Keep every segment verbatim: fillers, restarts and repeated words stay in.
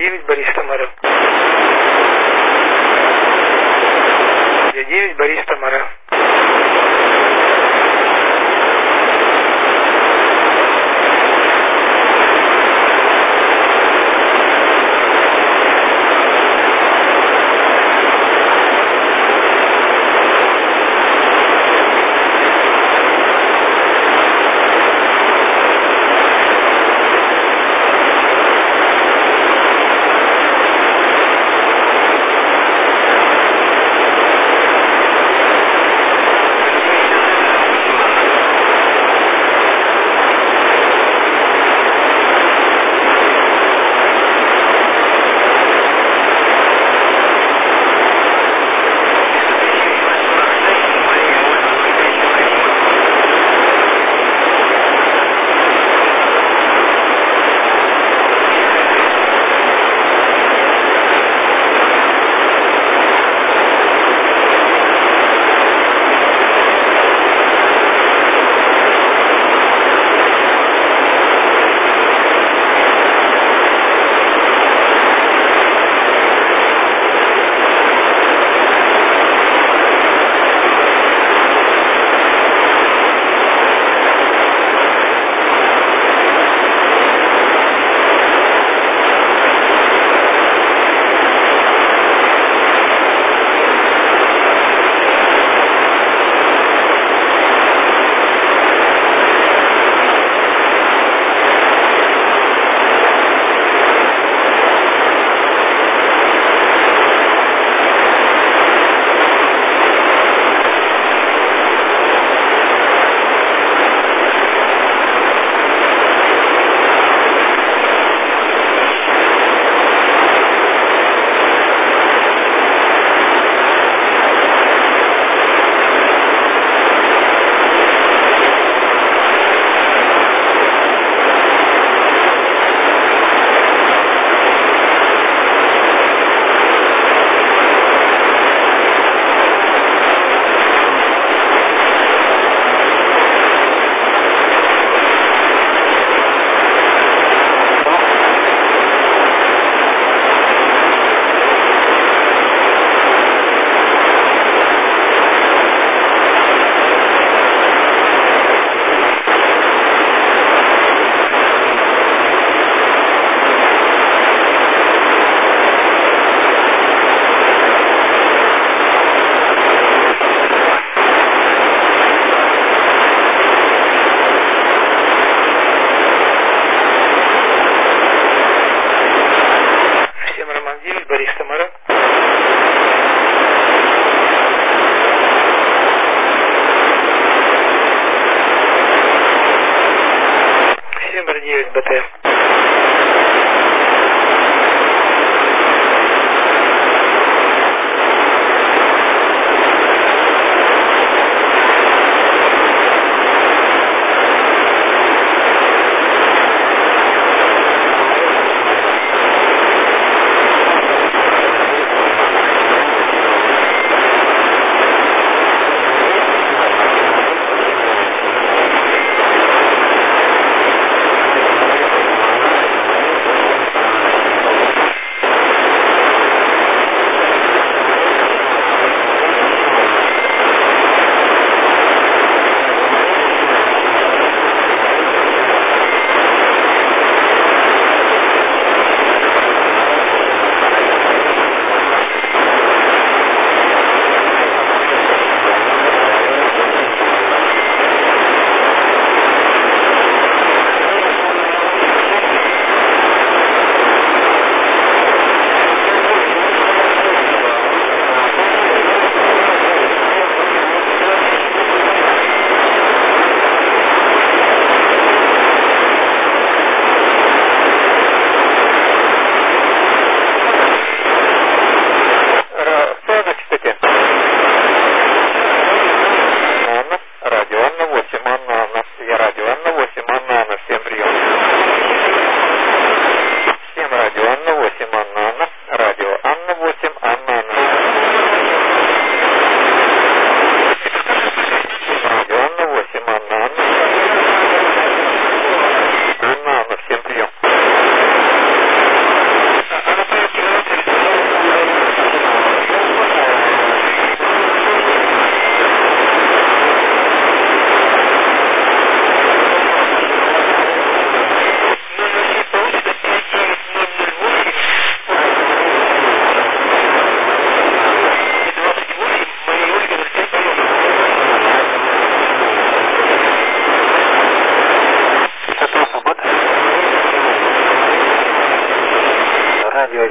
девять, Борис Тамара. Я девять, Борис Тамара. Борис Тамара. семь девять БТ.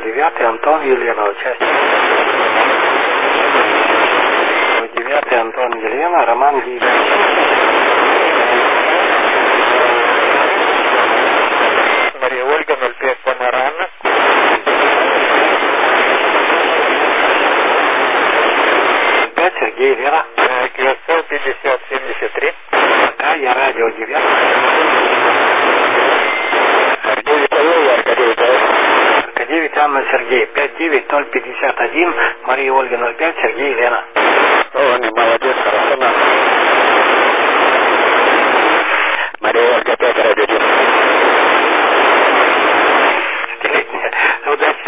девять, Антон, Елена, участник. девять, Антон, Елена, Роман, девять. Мария Ольга, ноль пять, Панорама. пять, Сергей, Лена. Кирсов, пятьдесят, семьдесят три. Да, я радио девять. девять, Анна, Сергей, пять девять ноль пятьдесят один, Мария Ольга, ноль пять, Сергей, Лена. О, не молодец, хорошо, на. Мария Ольга, пять, радио один. Удачи.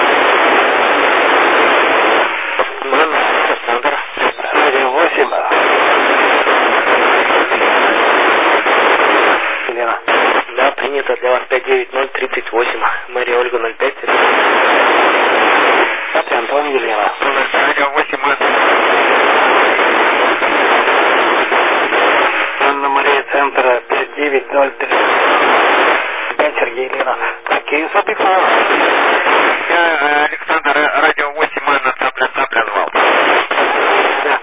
Радио восемь. Лена. Да, принято для вас пять девять ноль тридцать восемь. Мария Ольга, ноль пять. пять, Антон, Елена. Радио восемь. Анна Мария, центр, пять девять ноль три. пять, Сергей, Лена. Какие события? Александр, радио восемь, Анна, цапля, цапля, звал. Да.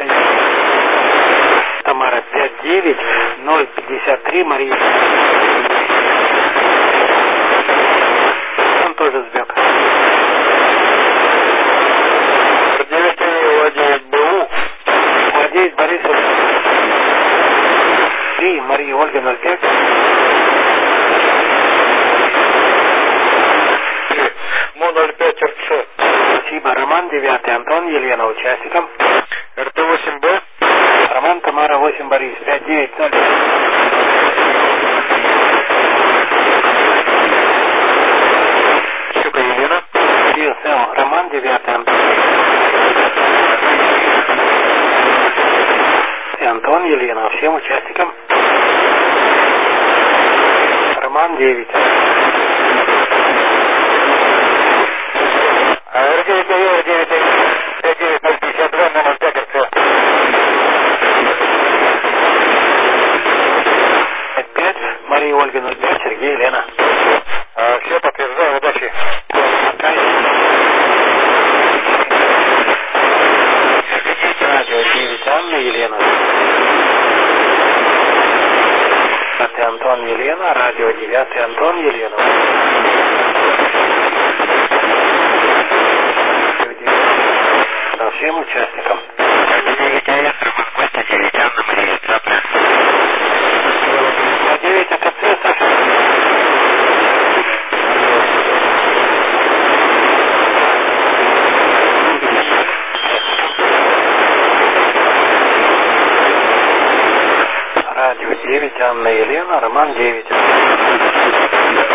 Тамара, пять девять ноль пятьдесят три, Мария. Он тоже сбег. девять Владимир БУ. Владеет Борисов. три, Мария Ольга, ноль пять. Мо ноль пять РЦ. Спасибо. Роман, девять, Антон, Елена, участником. РТ восемь Б. Роман, Тамара, восемь, Борис, пять девять ноль. Щука Елена. СМ, Роман, девять, Антон. И Антон, Елена, всем участникам. Роман, девять. эр девять девять девять пять девять ноль пятьдесят два ноль пять РЦ. пять, Мария Ольга, ноль пять, Сергей, Лена. А, все, подтверждаю, удачи. Радио девять, Анна, Елена. девять, Антон, Елена. Радио девять, Антон, Елена. Всем участникам. девять АЭС, Роман Костя, девять, Анна, Мария, цапля. девять АКЦ, Саша. Радио девять, Анна, Елена, Роман девять.